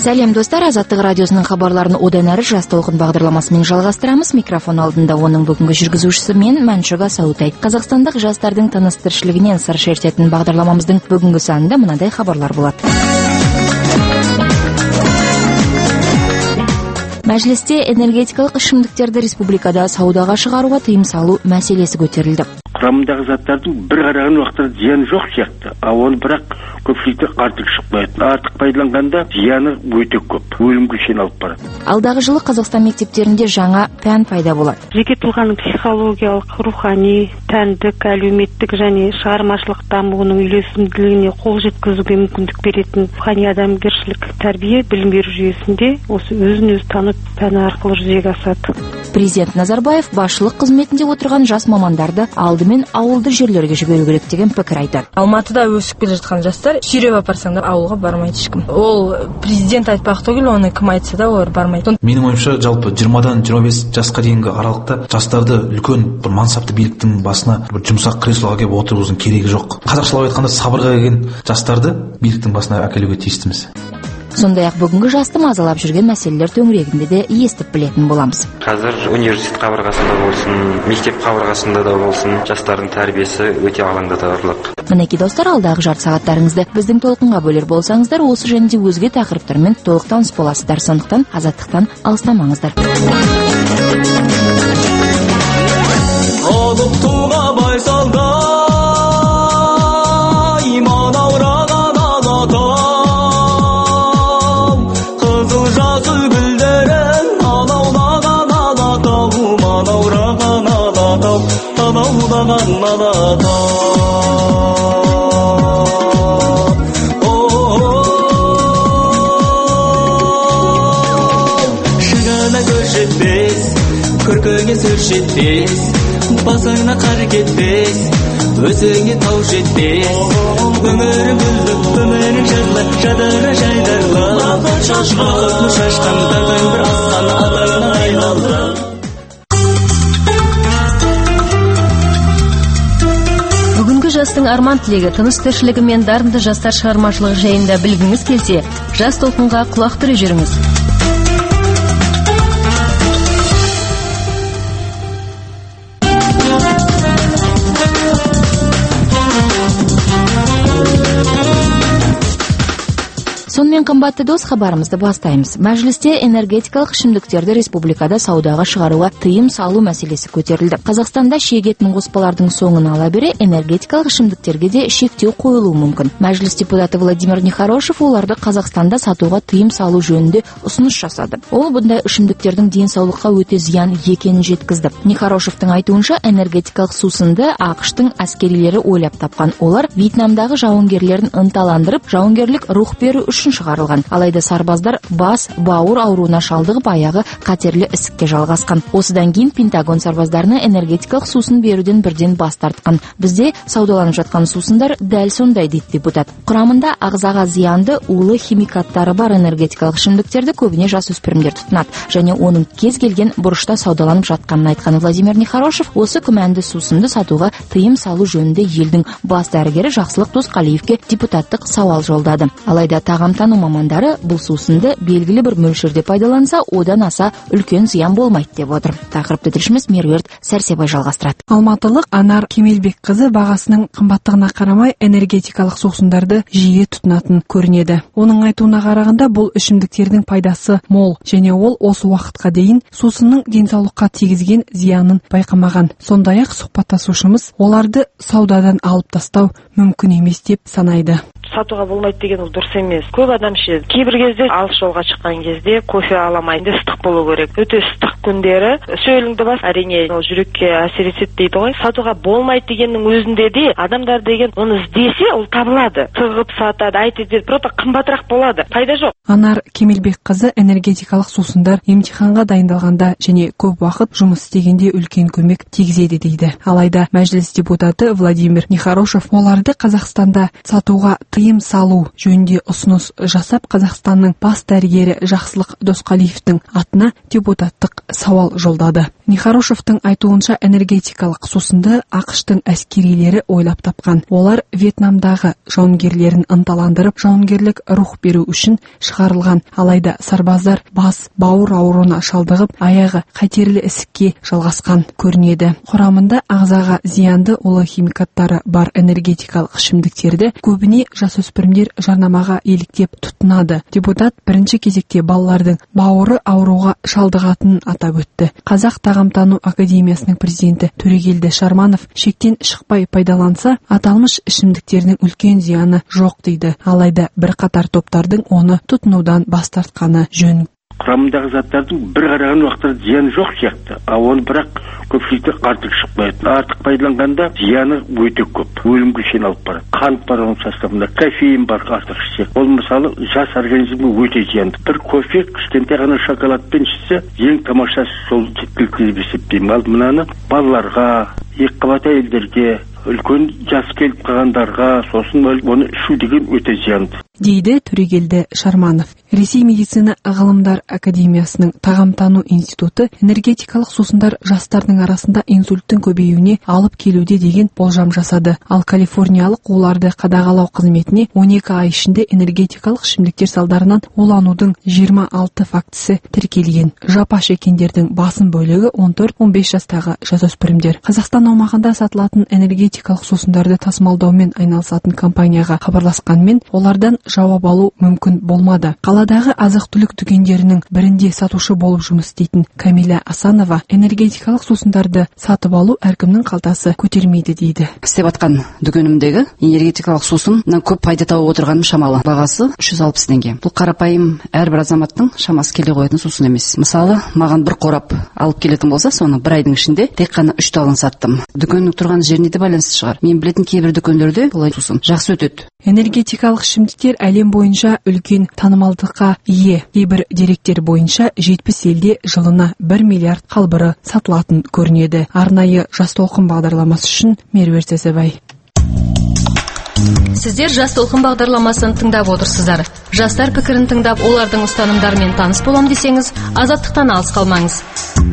Сәлем достар, Азаттық радиосының хабарларын одан әрі жас толқын бағдарламасымен жалғастырамыз. Микрофон алдында оның бүгінгі жүргізушісі мен Мәншүк Асаутай. Қазақстандық жастардың тыныс-тіршілігінен сыр шертетін бағдарламамыздың бүгінгі санында мынадай хабарлар болады. Мәжілісте энергетикалық ішімдіктерді республикада саудаға шығаруға тыйым салу мәселесі көтерілді. Құрамындағы заттардың бір қараған уақытта зияны жоқ сияқты. Оны бірақ көпшілікте артық шығып қояды. Артық пайдаланғанда зияны өте көп. Өлімге шейін алып барады. Алдағы жылы Қазақстан мектептерінде жаңа пән пайда болады. Жеке тұлғаның психологиялық, рухани, тәндік, әлеуметтік және шығармашылық дамуының үйлесімділігіне қол жеткізуге мүмкіндік беретін рухани адамгершілік тәрбие білім беру жүйесінде осы өзін-өзі танып пәні арқылы жүзеге асады. Президент Назарбаев басшылық қызметінде отырған жас мамандарды алдымен ауылды жерлерге жіберу керек деген пікір айтады. Алматыда өсіп келе жатқан жастар сүйреп апарсаң да ауылға бармайды ешкім. Ол президент айтпақ түгіл, оны кім айтса да олар бармайды. Менің ойымша, жалпы 20-дан 25 жасқа дейінгі аралықта жастарды үлкен бір мансапты биліктің басына бір жұмсақ креслоға келіп отырғызудың керегі жоқ. Қазақшалап айтқанда, сабырға келген жастарды биліктің басына әкелуге тиістіміз. Сондай-ақ бүгінгі жасты мазалап жүрген мәселелер төңірегінде де естіп білетін боламыз. Қазір университет қабырғасында болсын, мектеп қабырғасында да болсын, жастардың тәрбиесі өте алаңдатарлық. Мінекей достар, алдағы жарты сағаттарыңызды біздің толқынға бөлер болсаңыздар, осы және де өзге тақырыптармен толық таныс боласыздар. Сондықтан азаттықтан алыстамаңыздар. Шығана көрсетпес, көркіңе сөз жетпес, басыңа қар кетпес, өзіңе тау жетпес. Өмірің гүлді, өмірің жайлы, жадыра жайдарлы, бақыт шашқан тағын бір асан атаңнан айлалы. Жастың арман тілегі, тыныс тіршілігі мен дарынды жастар шығармашылығы жайында білгіңіз келсе, жас толқынға құлақ түре жүріңіз. Сонымен қымбатты дос, хабарымызды бастаймыз. Мәжілісте энергетикалық ішімдіктерді республикада саудаға шығаруға тыйым салу мәселесі көтерілді. Қазақстанда шегетін қоспалардың соңын ала бере энергетикалық ішімдіктерге де шектеу қойылуы мүмкін. Мәжіліс депутаты Владимир Нехорошев оларды Қазақстанда сатуға тыйым салу жөнінде ұсыныс жасады. Ол бұндай ішімдіктердің денсаулыққа өте зиян екенін жеткізді. Нехорошевтың айтуынша, энергетикалық сусынды ақш-тың әскерилері ойлап тапқан. Олар Вьетнамдағы жауынгерлерін ынталандырып, жауынгерлік рух беру үшін шығарылған. Алайда сарбаздар бас, бауыр ауруына шалдығып, аяғы қатерлі ісікке жалғасқан. Осыдан кейін Пентагон сарбаздарына энергетикалық сусын беруден бірден бас тартқан. Бізде саудаланып жатқан сусындар дәл сондай, дейді депутат. Құрамында ағзаға зиянды улы химикаттары бар энергетикалық ішімдіктерді көбіне жасөспірімдер тұтынады, және оның кез келген бұрышта саудаланып жатқанын айтқан Владимир Нехорошев осы күмәнді сусынды сатуға тыйым салу жөнінде елдің бас дәрігері Жақсылық Досқалиевке депутаттық сауал жолдады. Алайда тағамтану мамандары бұл сусынды белгілі бір мөлшерде пайдаланса, одан аса үлкен зиян болмайды деп отыр. Тақырыпты тілшіміз Меруерт Сәрсебай жалғастырады. Алматылық Анар Кемелбек қызы бағасының қымбаттығына қарамай энергетикалық сусындарды жиі тұтынатын көрінеді. Оның айтуына қарағанда, бұл ішімдіктердің пайдасы мол, және ол осы уақытқа дейін сусынның денсаулыққа тигізген зиянын байқамаған. Сондай-ақ сұхбаттасушымыз оларды саудадан алып тастау мүмкін емес деп санайды. Сатуға болмайды деген ол дұрыс емес. Көп адам ішеді. Кейбір кезде алыс жолға шыққан кезде кофе аламайды, ыстық болу керек. Өте ыстық күндері сөйліңді бас, әрине ол жүрекке әсер етеді дейді ғой. Сатуға болмайды дегеннің өзінде де адамдар деген оны іздесе, ол табылады. Тығып сатады, айтады, просто қымбатырақ болады. Пайда жоқ. Анар Кемелбек қызы энергетикалық сусындар емтиханға дайындалғанда және көп уақыт жұмыс істегенде үлкен көмек тигізеді дейді. Алайда мәжіліс депутаты Владимир Нехорошев оларды Қазақстанда сатуға тыйым салу жөнінде ұсыныс ұсыныс жасап, Қазақстанның бас дәрігері Жақсылық Досқалиевтің атына депутаттық сауал жолдады. Нехорошевтың айтуынша, энергетикалық сусынды ақш-тың әскерилері ойлап тапқан. Олар Вьетнамдағы жауынгерлерін ынталандырып, жауынгерлік рух беру үшін шығарылған. Алайда сарбаздар бас, бауыр ауруына шалдығып, аяғы қатерлі ісікке жалғасқан көрінеді. Құрамында ағзаға зиянды улы химикаттары бар энергетикалық ішімдіктерді көбіне жасөспірімдер жарнамаға еліктеп тұтынады. Депутат бірінші кезекте балалардың бауыры ауруға шалдығатынын атап өтті. Қазақ тағамтану академиясының президенті Төрегелді Шарманов шектен шықпай пайдаланса, аталмыш ішімдіктердің үлкен зияны жоқ дейді. Алайда бірқатар топтардың оны тұтынудан бас тартқаны жөн. Құрамындағы заттардың бір қараған уақытта зияны жоқ сияқты. Оны бірақ көпшілікте артық шықпайтын. Артық пайдаланғанда зияны өте көп. Өлімге шейін алып барады. Қант бар оның составында, кофеин бар артық ішсек. Ол мысалы жас организмге өте зиянды. Бір кофе, кішкентай ғана шоколадпен ішсе, ең тамаша сол жеткілікті деп есептеймін. Ал мынаны балаларға, екіқабат әйелдерге, үлкен жас келіп қалғандарға, сосын оны ішу деген өте зиянды дейді Төрегелді Шарманов. Ресей медицина ғылымдар академиясының тағамтану институты энергетикалық сусындар жастардың арасында инсульттің көбеюіне алып келуде деген болжам жасады. Ал калифорниялық оларды қадағалау қызметіне 12 ай ішінде энергетикалық ішімдіктер салдарынан уланудың 26 фактісі тіркелген. Жапа шеккендердің басым бөлігі 14-15 жастағы жасөспірімдер. Қазақстан аумағында сатылатын энергетикалық сусындарды тасымалдаумен айналысатын компанияға хабарласқанмен, олардан жауап алу мүмкін болмады. Қаладағы азық-түлік дүкендерінің бірінде сатушы болып жұмыс істейтін Камиля Асанова энергетикалық сусындарды сатып алу әркімнің қалтасы көтермейді дейді. Істеп атқан дүкенімдегі энергетикалық сусын көп пайда тауып отырғаным шамалы. Бағасы 360 теңге. Бұл қарапайым әрбір азаматтың шамасы келе қоятын сусын емес. Мысалы, маған бір қорап алып келетін болса, соны бір айдың ішінде тек қана 3 талын саттым. Дүкеннің тұрған жеріне де байланысты шығар. Мен білетін кейбір дүкендерде бұлай сусын жақсы өтеді. Энергетикалық ішімдіктер әлем бойынша үлкен танымалдыққа ие. Кейбір деректер бойынша 70 елде жылына 1 миллиард қалбыры сатылатын көрінеді. Арнайы жас толқын бағдарламасы үшін Меруерт Сәсебай. Сіздер жас толқын бағдарламасын тыңдап отырсыздар. Жастар пікірін тыңдап, олардың ұстанымдарымен таныс болам десеңіз, азаттықтан алыс қалмаңыз.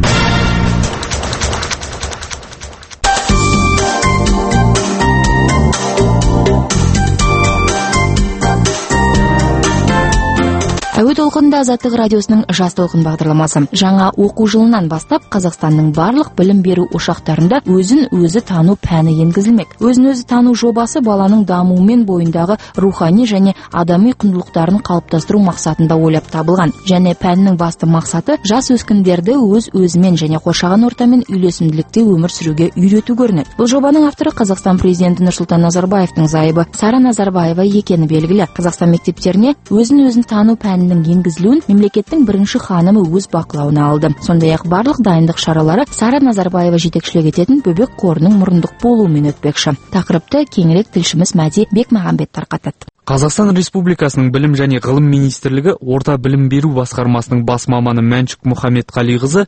Әуе толқынында Азаттық радиосының жас толқын бағдарламасы. Жаңа оқу жылынан бастап Қазақстанның барлық білім беру ошақтарында өзін-өзі тану пәні енгізілмек. Өзін-өзі тану жобасы баланың дамуы мен бойындағы рухани және адами құндылықтарын қалыптастыру мақсатында ойлап табылған. Және пәннің басты мақсаты жас өскіндерді өз-өзімен және қоршаған ортамен үйлесімділікте өмір сүруге үйрету көрінеді. Бұл жобаның авторы Қазақстан президенті Нұрсұлтан Назарбаевтың зайыбы Сара Назарбаева екені белгілі. Қазақстан мектептеріне өзін-өзін тану пәнінің енгізілуін мемлекеттің бірінші ханымы өз бақылауына алды. Сондай-ақ барлық дайындық шаралары Сара Назарбаева жетекшілік ететін бөбек қорының мұрындық болуымен өтпекші. Тақырыпты кеңірек тілшіміз Мәди Бекмағамбет тарқатады. Қазақстан Республикасының білім және ғылым министрлігі орта білім беру басқармасының бас маманы Мәншүк Мұхамедқалиқызы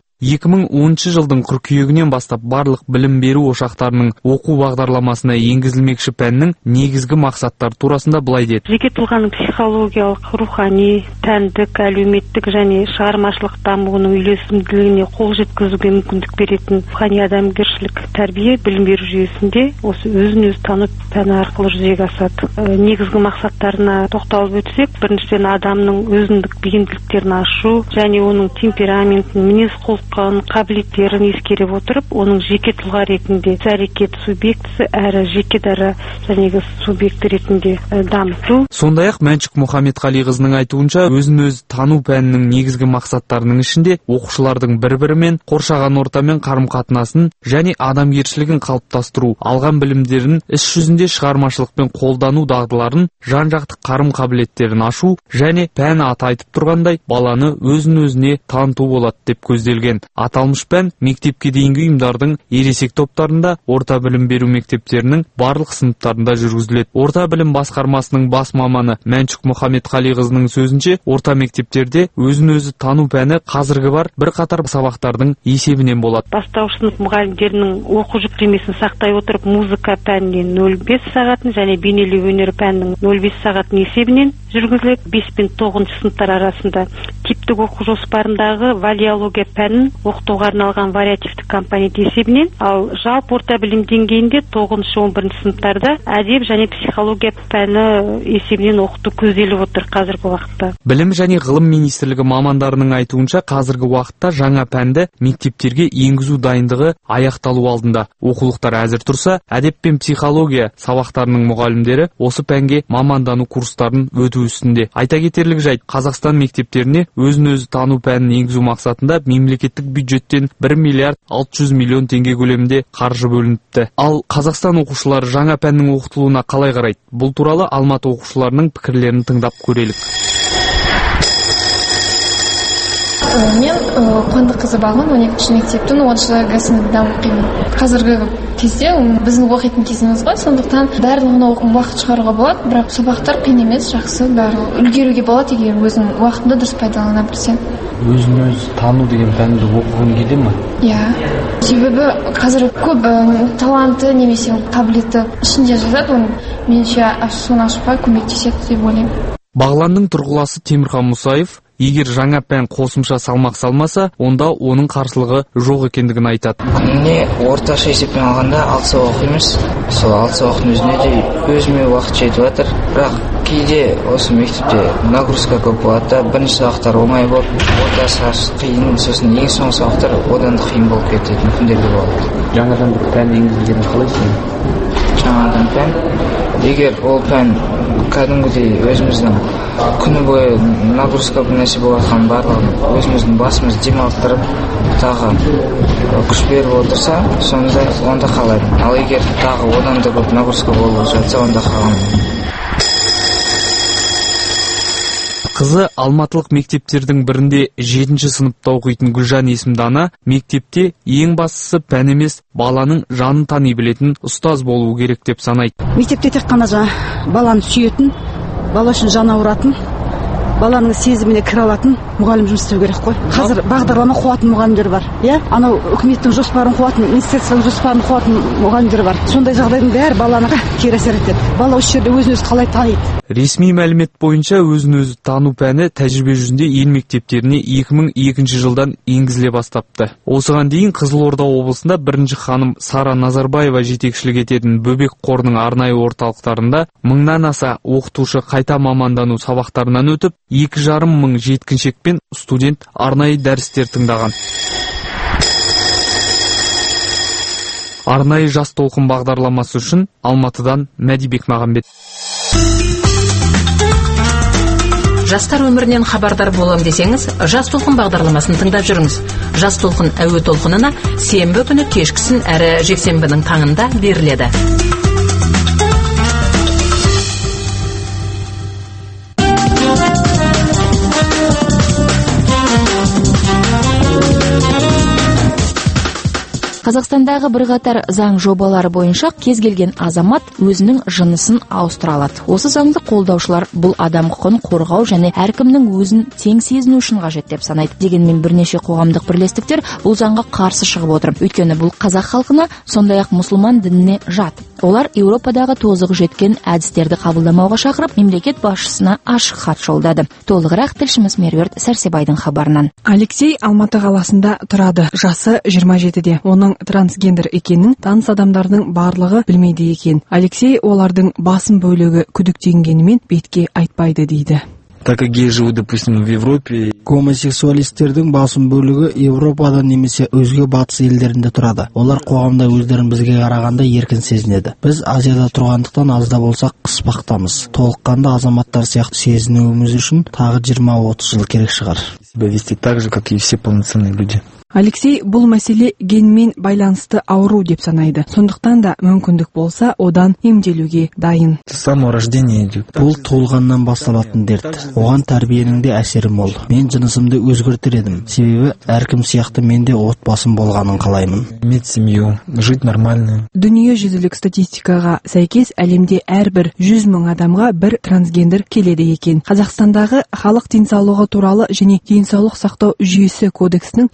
2010 жылдың қыркүйегінен бастап барлық білім беру ошақтарының оқу бағдарламасына енгізілмекші пәннің негізгі мақсаттары турасында былай деді. Жеке тұлғаның психологиялық, рухани, тәндік, әлеуметтік және шығармашылық дамуының үйлесімділігіне қол жеткізуге мүмкіндік беретін рухани адамгершілік тәрбие білім беру жүйесінде осы өзін-өзі тану пәні арқылы жүзеге асады. Негізгі мақсаттарына тоқталып өтсек, біріншіден адамның өзіндік бейімділіктерін ашу және оның темпераментін, мінез-құлқын, қабілеттерін ескере отырып, оның жеке тұлға ретінде әрекет субъектісі әрі жеке дара және субъект ретінде дамыту. Сондай-ақ Мәншүк Мұхамедқалиқызының айтуынша, өзін-өзі тану пәнінің негізгі мақсаттарының ішінде оқушылардың бір-бірімен қоршаған ортамен қарым-қатынасын және адамгершілігін қалыптастыру, алған білімдерін іс жүзінде шығармашылықпен қолдану дағдыларын, жан-жақты қарым-қабілеттерін ашу және пән аты айтып тұрғандай баланы өзін-өзіне таныту болады деп көзделген. Аталмыш пән мектепке дейінгі ұйымдардың ересек топтарында, орта білім беру мектептерінің барлық сыныптарында жүргізіледі. Орта білім басқармасының бас маманы Мәншүк Мұхамедқалиқызының сөзінше, орта мектептерде өзін-өзі тану пәні қазіргі бар бірқатар сабақтардың есебінен болады. Бастауыш сынып мұғалімдерінің оқу жүктемесін сақтай отырып, музыка пәнінен 0,5 сағатын және бейнелеу өнері пәнінің 0,5 сағатын есебінен жүргізіледі. 5 пен 9 сыныптар арасында типтік оқу жоспарындағы валиология пәнін оқытуға арналған вариативтік компонент есебінен, ал жалпы орта білім деңгейінде 9-11 сыныптарда әдеп және психология пәні есебінен оқыту көзделіп отыр қазіргі уақытта. Білім және ғылым министрлігі мамандарының айтуынша, қазіргі уақытта жаңа пәнді мектептерге енгізу дайындығы аяқталу алдында. Оқулықтар әзір тұрса, әдеп пен психология сабақтарының мұғалімдері осы пәнге мамандану курстарын өту үстінде. Айта кетерлік жайт, Қазақстан мектептеріне өзін-өзі тану пәнін енгізу мақсатында мемлекеттік бюджеттен 1 миллиард 600 миллион теңге көлемінде қаржы бөлініпті. Ал Қазақстан оқушылары жаңа пәннің оқытылуына қалай қарайды? Бұл туралы Алматы оқушыларының пікірлерін тыңдап көрелік. Мен Қуандыққызы Бағым, 12-ші мектептің 10-шы сыныпта оқимын. Қазіргі кезде біздің оқитын кезіміз ғой, сондықтан барлығына уақыт шығаруға болады, бірақ сабақтар қиын емес, жақсы, барлығы үлгеруге болады, егер өзің уақытыңды дұрыс пайдалана білсең. Өзін-өз тану деген пәнді оқығың келе ме? Иә. Себебі қазір көп таланты немесе қабілеті ішінде жазады, оны меніңше соны ашуға көмектеседі деп ойлаймын. Бағланның тұрғыласы Темірхан Мұсаев, егер жаңа пән қосымша салмақ салмаса, онда оның қарсылығы жоқ екендігін айтады. Күніне орташа есеппен алғанда 6 сабақ оқимыз. Сол 6 сабақтың өзіне де өзіме уақыт жетіп жатыр. Бірақ кейде осы мектепте нагрузка көп болады да, бірінші сабақтар оңай болып, ортасы қиын, сосын ең соңғы сабақтар одан да қиын болып кететін күндер де болады. Жаңадан пән енгізілгенін қалайсың? Жаңадан пән, егер ол пән кәдімгідей өзіміздің күні бойы нагрузка бір нәрсе болатқан барлығын өзіміздің басымыз демалттырып тағы күш беріп отырса, онда қалайды. Ал егер тағы одан да көп нагрузка болып жатса, онда қаламайды. Қызы алматылық мектептердің бірінде 7-ші сыныпта оқитын Гүлжан есімді ана, мектепте ең бастысы пән емес, баланың жанын тани білетін ұстаз болуы керек деп санайды. Мектепте тек қана баланы сүйетін, бала үшін жан ауыратын, баланың сезіміне кіре алатын мұғалім жұмыс істеу керек қой. Қазір бағдарлама қуатын мұғалімдер бар. Иә, анау үкіметтің жоспарын қуатын, министрліктің жоспарын қуатын мұғалімдер бар. Сондай жағдайдың бәрі балаға кері әсер етеді. Бала осы жерде өзін-өзі қалай таниды? Ресми мәлімет бойынша өзін-өзі тану пәні тәжірибе жүзінде ел мектептеріне 2002 жылдан енгізіле бастапты. Осыған дейін Қызылорда облысында бірінші ханым Сара Назарбаева жетекшілік ететін Бөбек қорының арнайы орталықтарында 1000-нан аса оқытушы қайта мамандану сабақтарынан өтіп, 2,5 мың жеткіншек пен студент арнайы дәрістер тыңдаған. Арнайы жас толқын бағдарламасы үшін Алматыдан Мәдибек Мағамбет. Жастар өмірінен хабардар болам десеңіз, жас толқын бағдарламасын тыңдап жүріңіз. Жас толқын әуе толқынына сенбі күні кешкісін әрі жексенбінің таңында беріледі. Қазақстандағы бірқатар заң жобалары бойынша кез келген азамат өзінің жынысын ауыстыра алады. Осы заңды қолдаушылар бұл адам құқығын қорғау және әркімнің өзін тең сезіну үшін қажет деп санайды. Дегенмен бірнеше қоғамдық бірлестіктер бұл заңға қарсы шығып отыр. Өйткені бұл қазақ халқына, сондай-ақ мұсылман дініне жат. Олар Еуропадағы тозығы жеткен әдістерді қабылдамауға шақырып, мемлекет басшысына ашық хат жолдады. Толығырақ тілшіміз Меруерт Сәрсебайдың хабарынан. Алексей Алматы қаласында тұрады. Жасы 27-де. Оның трансгендер екенін таныс адамдардың барлығы білмейді екен. Алексей олардың басым бөлігі күдіктенгенімен бетке айтпайды дейді. Так как геи живут, допустим, в Европе. Гомосексуалистердің басым бөлігі Европада немесе өзге батыс елдерінде тұрады. Олар қоғамда өздерін бізге қарағанда еркін сезінеді. Біз Азияда тұрғандықтан аз да болсақ қыспақтамыз. Толыққанды азаматтар сияқты сезінуіміз үшін тағы 20-30 жыл керек шығар. Себя вести так же, как и все полноценные люди. Алексей бұл мәселе генмен байланысты ауру деп санайды. Сондықтан да мүмкіндік болса, одан емделуге дайын. С самого рождения идет. Бұл туылғаннан басталатын дерт. Оған тәрбиенің де әсері мол. Мен жынысымды өзгертер едім. Себебі әркім сияқты мен де отбасым болғанын қалаймын. Иметь семью, жить нормально. Дүниежүзілік статистикаға сәйкес әлемде әрбір 100 мың адамға бір трансгендер келеді екен. Қазақстандағы халық денсаулығы туралы және денсаулық сақтау жүйесі кодексінің 88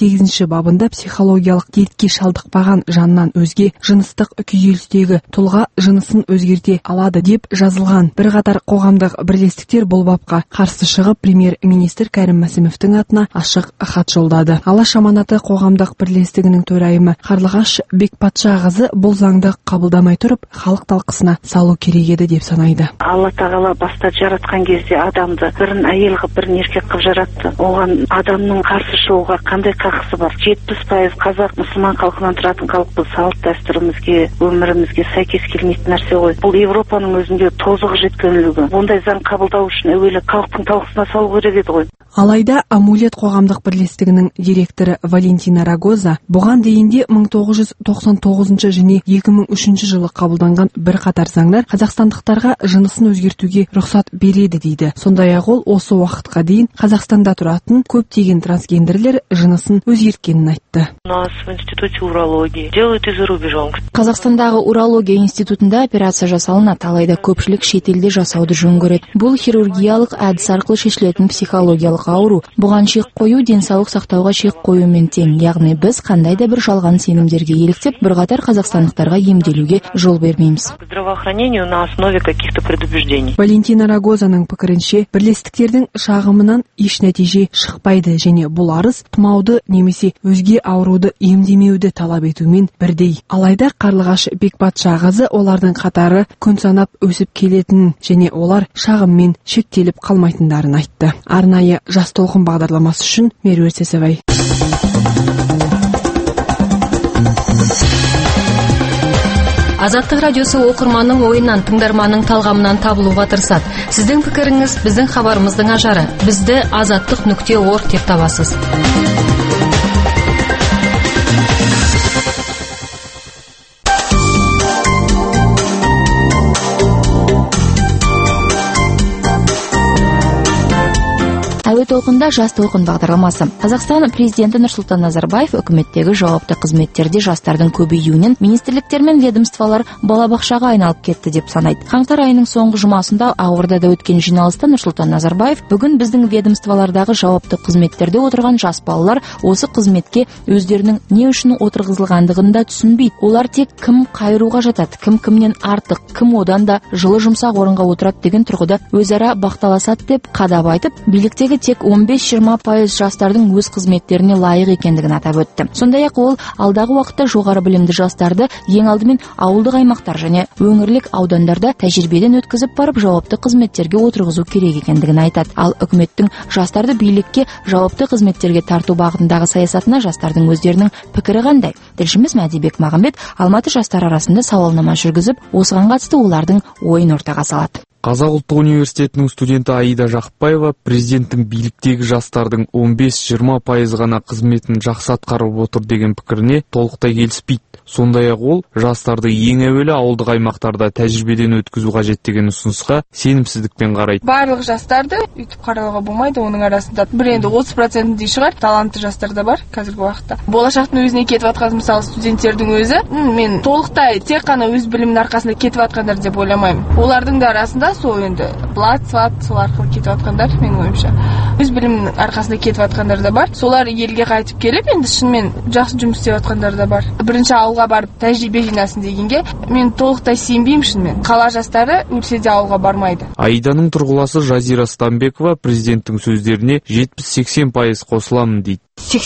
8 бабында психологиялық дертке шалдықпаған жаннан өзге жыныстық күйзелістегі тұлға жынысын өзгерте алады деп жазылған. Бірқатар қоғамдық бірлестіктер бұл бапқа қарсы шығып, премьер-министр Кәрім Мәсімовтің атына ашық хат жолдады. Алаш аманаты қоғамдық бірлестігінің төрайымы Қарлығаш Бекпатшағызы бұл заңды қабылдамай тұрып, халық талқысына салу керек еді деп санайды. Алла тағала баста жаратқан кезде адамды бірін әйел қылып, бірін еркек қылып жаратты. Оған адамның қарсы шығуға қандай қақысы бар? 70% қазақ мұсылман халқынан тұратын халықпыз. Салт дәстүрімізге, өмірімізге сәйкес келмейтін нәрсе ғой. Бұл Европаның өзінде тозығы жеткенлігі. Ондай заң қабылдау үшін әуелі халықтың талқысына салу керек еді ғой. Алайда Амулет қоғамдық бірлестігінің директоры Валентина Рагоза бұған дейінде 1999 және 2003 жылы қабылданған бірқатар заңдар қазақстандықтарға жынысын өзгертуге рұқсат береді дейді. Сондай-ақ ол осы уақытқа дейін Қазақстанда тұратын көптеген трансгендерлер жынысын өзгерткенін айтты. У нас в институте урологии делают и за рубежом. Қазақстандағы урология институтында операция жасалынады, алайда көпшілік шетелде жасауды жөн көреді. Бұл хирургиялық әдіс арқылы шешілетін психологиялық ауру. Бұған шек қою денсаулық сақтауға шек қоюмен тең. Яғни біз қандай да бір жалған сенімдерге еліктеп, бірқатар қазақстандықтарға емделуге жол бермейміз. Здравоохранение на основе каких-то предубеждений. Валентина Рагозаның пікірінше, бірлестіктердің шағымынан еш нәтиже шықпайды және бұл арыз тұмауды немесе өзге ауруды емдемеуді талап етумен бірдей. Алайда Қарлығаш Бекпатшағызы олардың қатары күн санап өсіп келетінін және олар шағыммен шектеліп қалмайтындарын айтты. Арнайы Жас толқын бағдарламасы үшін Меруерт Сәсебай. Азаттық радиосы оқырманның ойынан, тыңдарманның талғамынан табылуға тырысады. Сіздің пікіріңіз біздің хабарымыздың ажары. Бізді azаттық.org деп табасыз. Әуе толқында жас толқын бағдарламасы. Қазақстан президенті Нұрсұлтан Назарбаев үкіметтегі жауапты қызметтерде жастардың көбеюінен министрліктер мен ведомстволар балабақшаға айналып кетті деп санайды. Қаңтар айының соңғы жұмасында Ақордада өткен жиналыста Нұрсұлтан Назарбаев бүгін біздің ведомстволардағы жауапты қызметтерде отырған жас балалар осы қызметке өздерінің не үшін отырғызылғандығын да түсінбейді. Олар тек кім қайыруға жатады, кім кімнен артық, кім одан да жылы жұмсақ орынға отырады деген тұрғыда өзара бақталасады деп қадап айтып, биліктегі тек 15-20% жастардың өз қызметтеріне лайық екендігін атап өтті. Сондай-ақ ол алдағы уақытта жоғары білімді жастарды ең алдымен ауылдық аймақтар және өңірлік аудандарда тәжірибеден өткізіп барып жауапты қызметтерге отырғызу керек екендігін айтады. Ал үкіметтің жастарды билікке жауапты қызметтерге тарту бағытындағы саясатына жастардың өздерінің пікірі қандай? Тілшіміз Мәдибек Мағамбет Алматы жастар арасында сауалнама жүргізіп, осыған қатысты олардың ойын ортаға салады. Қазақ ұлттық университетінің студенті Аида Жақыпбаева президенттің биліктегі жастардың 15-20% ғана қызметін жақсы атқарып отыр деген пікіріне толықтай келіспейді. Сондай-ақ ол жастарды ең әуелі ауылдық аймақтарда тәжірибеден өткізу қажет деген ұсынысқа сенімсіздікпен қарайды. Барлық жастарды үйтіп қарауға болмайды, оның арасында бір енді 30%-дей шығар талантты жастар да бар қазіргі уақытта. Болашақтың өзіне кетіп жатқан мысалы студенттердің өзі, мен толықтай тек қана өз білімнің арқасында кетіп жатқандар деп ойламаймын. Олардың да арасында сол енді блат, сват, сол арқылы кетіп жатқандар, менің ойымша. Өз білімнің арқасында кетіп жатқандар да бар. Солар елге қайтып келіп, енді шынымен жақсы жұмыс істеп жатқандар да бар. Бірінші ауылға барып тәжірибе жинасын дегенге мен толықтай сенбеймін шынымен. Қала жастары өлсе де ауылға бармайды. Аиданың тұрғыласы Жазира Стамбекова президенттің сөздеріне 70-80% қосыламын дейді.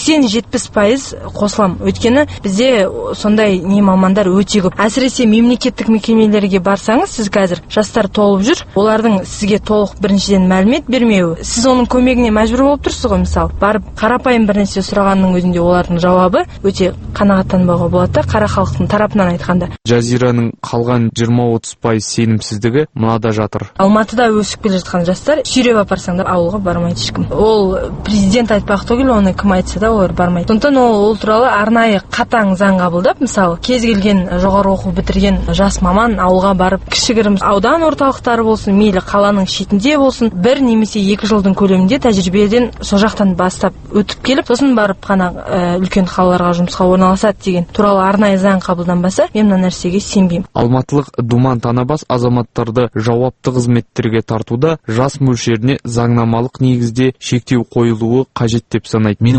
80-70% қосылам. Өйткені бізде сондай мамандар өте көп. Әсіресе мемлекеттік мекемелерге барсаңыз, сіз қазір жастар толып жүр, олардың сізге толық біріншіден мәлімет бермеуі. Сіз оның көмегіне мәжбүр болып тұрсыз ғой, мысалы. Барып қарапайым бір нәрсе сұрағанның өзінде олардың жауабы өте қанағаттанбауға болады, қара халықтың тарапынан айтқанда. Жазираның қалған 20-30% сенімсіздігі мынада жатыр. Алматыда өсіп келе жатқан жастар сүйреп апарсаңдар ауылға бармайды ешкім. Ол президент айтпақ түгіл, оны кім айтса да олар бармайды. Сондықтан ол туралы арнайы қатаң заң қабылдап, мысалы, кез келген жоғары оқу бітірген жас маман ауылға барып, кішігірім аудан орталықтары болсын, мейлі қаланың шетінде болсын, 1 немесе 2 жылдың көлемінде тәжірибеден сол жақтан бастап өтіп келіп, сосын барып қана үлкен қалаларға жұмысқа орналасады деген туралы арнайы заң қабылданбаса, мен мына нәрсеге сенбеймін. Алматылық Думан Танабас азаматтарды жауапты қызметтерге тартуда жас мөлшеріне заңнамалық негізде шектеу қойылуы қажет деп санайды. Менің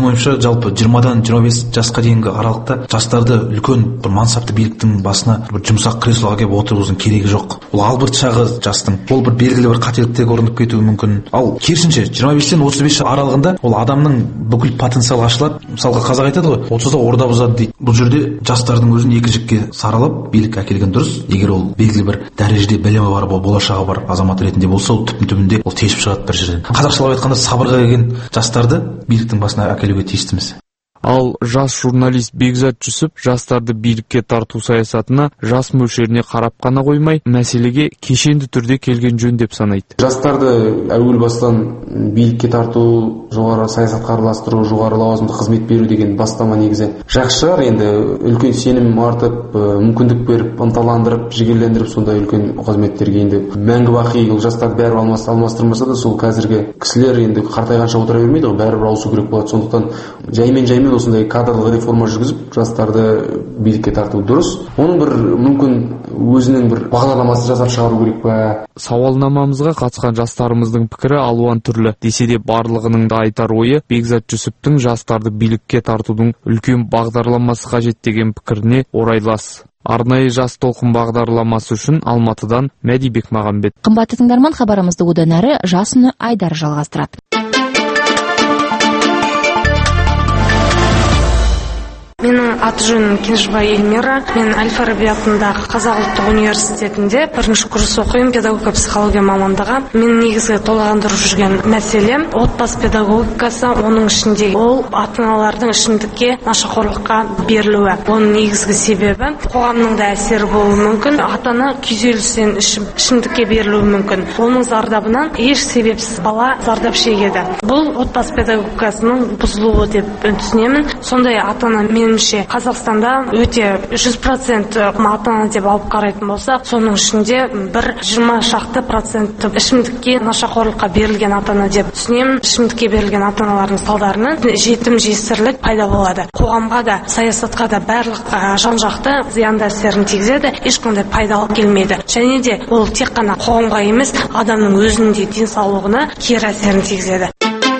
ойымша жалпы 20-дан 25 жасқа дейінгі аралықта жастарды үлкен бір мансапты биліктің басына бір жұмсақ креслоға келіп отырғызудың керегі жоқ. Ол албырт шағы жастың. Ол бір белгілі бір қателіктерге ұрынып кетуі мүмкін. Ал керісінше 25-тен 35 аралығында ол адамның бүкіл потенциалы ашылады. Мысалға қазақ айтады ғой, 30-да орда бұзады дейді. Бұл жерде жастардың өзін екі жікке саралап билік әкелген дұрыс. Егер ол белгілі бір дәрежеде білімі бар, болашағы бар азамат ретінде болса, ол түбінде ол тесіп шығады бір жерден. Қазақшалап айтқанда сабырға келген жастарды биліктің басына әкелуге тиістіміз. Ал жас журналист Бекзат Жүсіп жастарды билікке тарту саясатына жас мөлшеріне қарап қана қоймай, мәселеге кешенді түрде келген жөн деп санайды. Жастарды әуел бастан билікке тарту, жоғары саясатқа араластыру, жоғары лауазымды қызмет беру деген бастама негізі жақсы шығар. Енді үлкен сенім артып, мүмкіндік беріп, ынталандырып, жігерлендіріп, сондай үлкен қызметтерге енді мәңгі бақи жастарды бәрібір алмастырмаса да, сол қазіргі кісілер енді қартайғанша отыра бермейді ғой, бәрібір ауысу керек болады. Сондықтан жаймен осындай кадрлық реформа жүргізіп, жастарды билікке тарту дұрыс. Оның бір мүмкін өзінің бір бағдарламасын жасап шығару керек па? Сауалнамамызға қатысқан жастарымыздың пікірі алуан түрлі. Десе де барлығының да айтар ойы Бекзат Жүсіптің жастарды билікке тартудың үлкен бағдарламасы қажет деген пікіріне орайлас. Арнайы жас толқын бағдарламасы үшін Алматыдан Мәдибек Мағамбет. Қымбатты тыңдарман, хабарымызды одан әрі жас үні Айдар жалғастырады. Менің аты жөнім Кенжібай Эльмира. Мен Әл-Фараби атындағы Қазақ ұлттық университетінде бірінші курс оқимын, педагогика психология мамандығы. Мен негізгі толғандырып жүрген мәселе отбасы педагогикасы, оның ішінде ол ата-аналардың ішімдікке, нашақорлыққа берілуі. Оның негізгі себебі қоғамның да әсері болуы мүмкін. Ата-ана күйзелістен ішімдікке берілуі мүмкін. Оның зардабынан еш себепсіз бала зардап шегеді. Бұл отбасы педагогикасының бұзылуы деп түсінемін. Сондай ата-ана меніңше Қазақстанда өте 100% ата-ана деп алып қарайтын болса, соның ішінде бір 20 шақты процент ішімдікке, нашақорлыққа берілген ата-ана деп түсінемін. Ішімдікке берілген ата-аналардың салдарынан жетім жесірлік пайда болады. Қоғамға да, саясатқа да барлық жан-жақты зиянды әсерін тигізеді, ешқандай пайда алып келмейді. Және де ол тек қана қоғамға емес, адамның өзінің де денсаулығына кері әсерін тигізеді.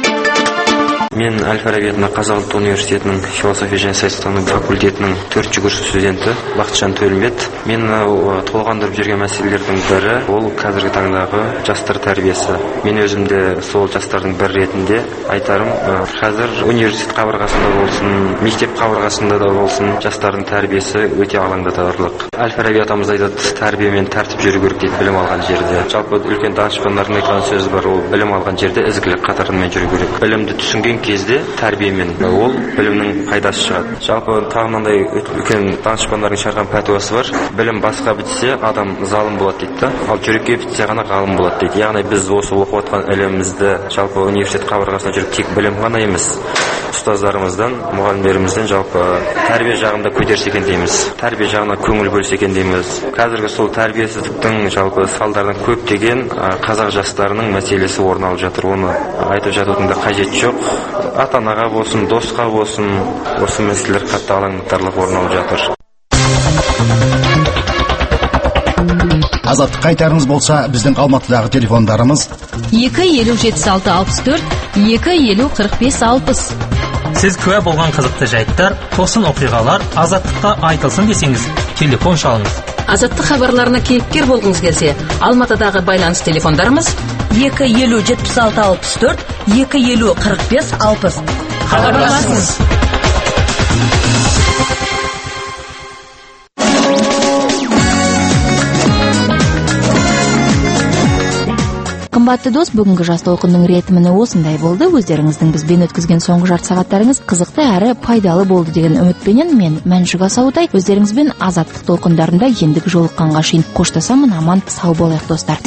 Мен Әл-Фараби атындағы Қазақ ұлттық университетінің философия және саясаттану факультетінің 4 курс студенті Бақытжан Төлімбет. Мен толғандырып жүрген мәселелердің бірі ол қазіргі таңдағы жастар тәрбиесі. Мен өзімде сол жастардың бір ретінде айтарым, қазір университет қабырғасында болсын, мектеп қабырғасында да болсын, жастардың тәрбиесі өте алаңдатарлық. Әл-Фараби атамыз айтады, тәрбиемен тәртіп жүру керек дейді, білім алған жерде. Жалпы үлкен данышпандардың айтқан сөзі бар, ол білім алған жерде ізгілік қатарымен жүру керек. Білімді түсінген кезде тәрбиемен ол білімнің пайдасы шығады. Жалпы тағы мынандай үлкен данышпандардың шығарған пәтуасы бар. Білім басқа бітсе, адам залым болады дейді, ал жүрекке бітсе ғана ғалым болады дейді. Яғни біз осы оқып отқан ілімімізді жалпы университет қабырғасында жүріп тек білім ғана емес, ұстаздарымыздан, мұғалімдерімізден жалпы тәрбие жағында көтерсе екен дейміз. Тәрбие жағына көңіл бөлсе екен дейміз. Қазіргі сол тәрбиесіздіктің жалпы салдарынан көптеген қазақ жастарының мәселесі орын алып жатыр. Оны айтып жатудың да қажеті жоқ. Ата-анаға болсын, досқа болсын, осы мәселелер қатты алаңдатарлық орын алып жатыр. Азаттық айтарыңыз болса, біздің Алматыдағы телефондарымыз 2-50-76-64, 2-50-45-60. Сіз куә болған қызықты жайттар, тосын оқиғалар Азаттыққа айтылсын десеңіз, телефон шалыңыз. Азаттық хабарларына кейіпкер болғыңыз келсе, Алматыдағы байланыс телефондарымыз 2-50-76-64, 2-50-45-60. Хабарласыңыз. Қымбатты дос, бүгінгі жас толқынның ретіміне осындай болды. Өздеріңіздің бізбен өткізген соңғы жарты сағаттарыңыз қызықты әрі пайдалы болды деген үмітпенен мен Мәншүк Асаутай өздеріңізбен азаттық толқындарында ендігі жолыққанға шейін қоштасамын. Аман сау болайық достар.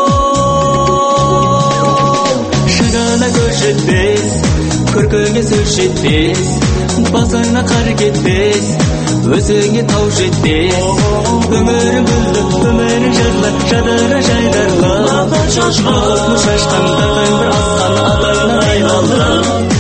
Көркіңе сөз жетпес, басыңа қар кетпес, өзіңе тау жетпес. Өмірің гүлді, өмірің жырлы, жадыра жайдарлы, бақыт шашқан, шашқан, бір асқан, атаңнан айналды.